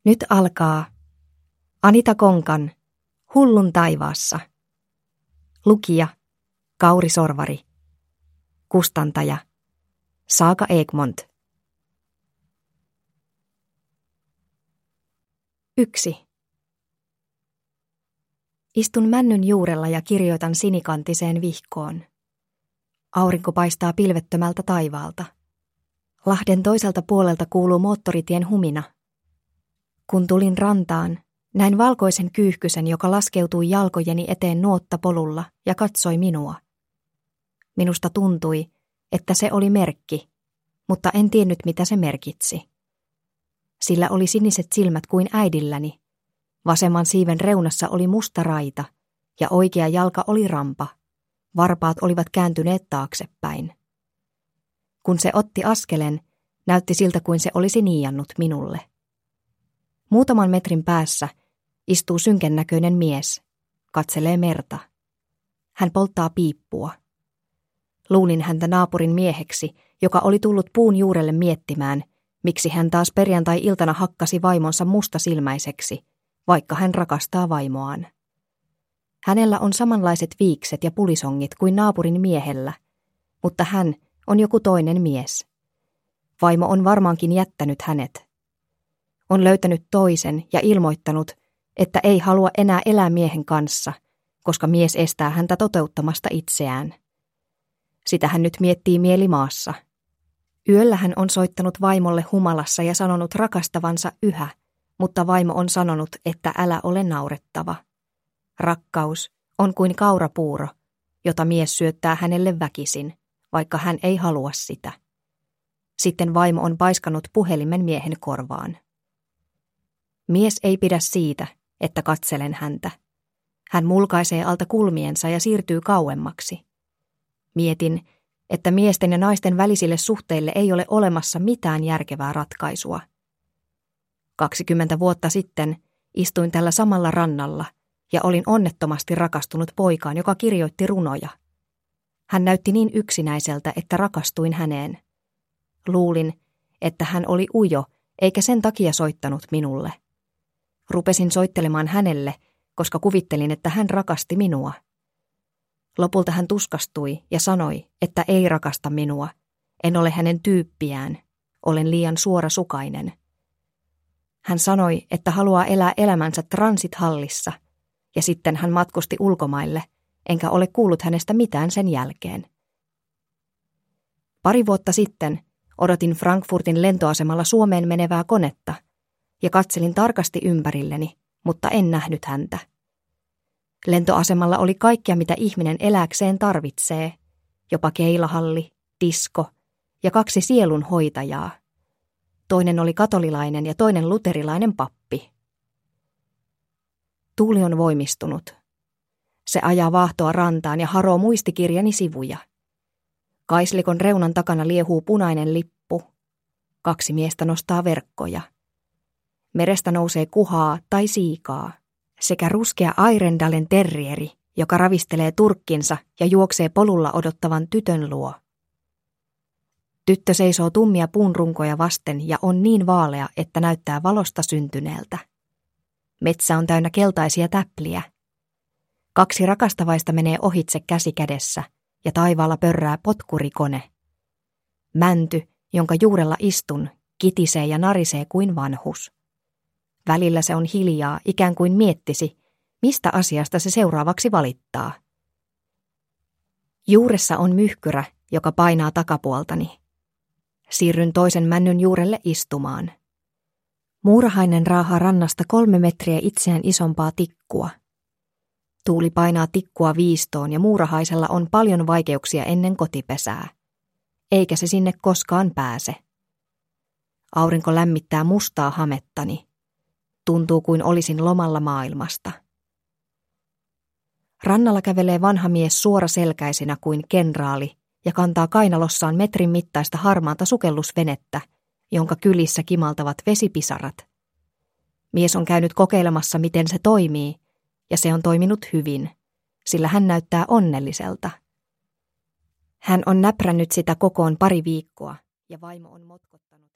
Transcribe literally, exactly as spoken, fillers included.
Nyt alkaa Anita Konkan Hullun taivaassa. Lukija Kauri Sorvari. Kustantaja Saga Egmont. Yksi. Istun männyn juurella ja kirjoitan sinikantiseen vihkoon. Aurinko paistaa pilvettömältä taivaalta. Lahden toiselta puolelta kuuluu moottoritien humina. Kun tulin rantaan, näin valkoisen kyyhkysen, joka laskeutui jalkojeni eteen nuottapolulla ja katsoi minua. Minusta tuntui, että se oli merkki, mutta en tiennyt mitä se merkitsi. Sillä oli siniset silmät kuin äidilläni. Vasemman siiven reunassa oli musta raita ja oikea jalka oli rampa. Varpaat olivat kääntyneet taaksepäin. Kun se otti askelen, näytti siltä kuin se olisi niiannut minulle. Muutaman metrin päässä istuu synkennäköinen mies, katselee merta. Hän polttaa piippua. Luulin häntä naapurin mieheksi, joka oli tullut puun juurelle miettimään, miksi hän taas perjantai-iltana hakkasi vaimonsa mustasilmäiseksi, vaikka hän rakastaa vaimoaan. Hänellä on samanlaiset viikset ja pulisongit kuin naapurin miehellä, mutta hän on joku toinen mies. Vaimo on varmaankin jättänyt hänet. On löytänyt toisen ja ilmoittanut, että ei halua enää elää miehen kanssa, koska mies estää häntä toteuttamasta itseään. Sitä hän nyt miettii mielimaassa. Yöllä hän on soittanut vaimolle humalassa ja sanonut rakastavansa yhä, mutta vaimo on sanonut, että älä ole naurettava. Rakkaus on kuin kaurapuuro, jota mies syöttää hänelle väkisin, vaikka hän ei halua sitä. Sitten vaimo on paiskannut puhelimen miehen korvaan. Mies ei pidä siitä, että katselen häntä. Hän mulkaisee alta kulmiensa ja siirtyy kauemmaksi. Mietin, että miesten ja naisten välisille suhteille ei ole olemassa mitään järkevää ratkaisua. Kaksikymmentä vuotta sitten istuin tällä samalla rannalla ja olin onnettomasti rakastunut poikaan, joka kirjoitti runoja. Hän näytti niin yksinäiseltä, että rakastuin häneen. Luulin, että hän oli ujo, eikä sen takia soittanut minulle. Rupesin soittelemaan hänelle, koska kuvittelin, että hän rakasti minua. Lopulta hän tuskastui ja sanoi, että ei rakasta minua. En ole hänen tyyppiään. Olen liian suorasukainen. Hän sanoi, että haluaa elää elämänsä Transit-hallissa, ja sitten hän matkusti ulkomaille, enkä ole kuullut hänestä mitään sen jälkeen. Pari vuotta sitten odotin Frankfurtin lentoasemalla Suomeen menevää konetta, ja katselin tarkasti ympärilleni, mutta en nähnyt häntä. Lentoasemalla oli kaikkea, mitä ihminen elääkseen tarvitsee, jopa keilahalli, disko ja kaksi sielunhoitajaa. Toinen oli katolilainen ja toinen luterilainen pappi. Tuuli on voimistunut. Se ajaa vaahtoa rantaan ja haroo muistikirjani sivuja. Kaislikon reunan takana liehuu punainen lippu. Kaksi miestä nostaa verkkoja. Merestä nousee kuhaa tai siikaa, sekä ruskea Airendalen terrieri, joka ravistelee turkkinsa ja juoksee polulla odottavan tytön luo. Tyttö seisoo tummia puunrunkoja vasten ja on niin vaalea, että näyttää valosta syntyneeltä. Metsä on täynnä keltaisia täpliä. Kaksi rakastavaista menee ohitse käsi kädessä ja taivaalla pörrää potkurikone. Mänty, jonka juurella istun, kitisee ja narisee kuin vanhus. Välillä se on hiljaa, ikään kuin miettisi, mistä asiasta se seuraavaksi valittaa. Juuressa on myhkyrä, joka painaa takapuoltani. Siirryn toisen männyn juurelle istumaan. Muurahainen raahaa rannasta kolme metriä itseään isompaa tikkua. Tuuli painaa tikkua viistoon ja muurahaisella on paljon vaikeuksia ennen kotipesää. Eikä se sinne koskaan pääse. Aurinko lämmittää mustaa hamettani. Tuntuu kuin olisin lomalla maailmasta. Rannalla kävelee vanha mies suoraselkäisenä kuin kenraali ja kantaa kainalossaan metrin mittaista harmaata sukellusvenettä, jonka kylissä kimaltavat vesipisarat. Mies on käynyt kokeilemassa, miten se toimii, ja se on toiminut hyvin, sillä hän näyttää onnelliselta. Hän on näprännyt sitä kokoon pari viikkoa, ja vaimo on motkottanut.